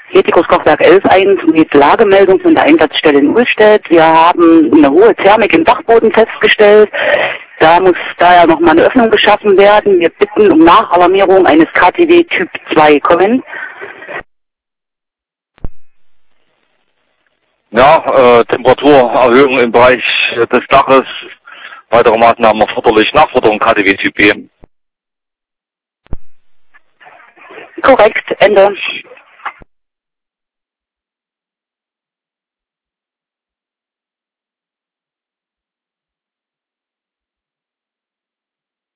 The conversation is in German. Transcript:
Ethikuskochwerk 11.1 mit Lagemeldung von der Einsatzstelle in Ullstedt. Wir haben eine hohe Thermik im Dachboden festgestellt. Da muss daher nochmal eine Öffnung geschaffen werden. Wir bitten um Nachalarmierung eines KTW Typ 2. Kommen. Ja, Temperaturerhöhung im Bereich des Daches. Weitere Maßnahmen erforderlich. Nachforderung KTW Typ B. Korrekt. Ende.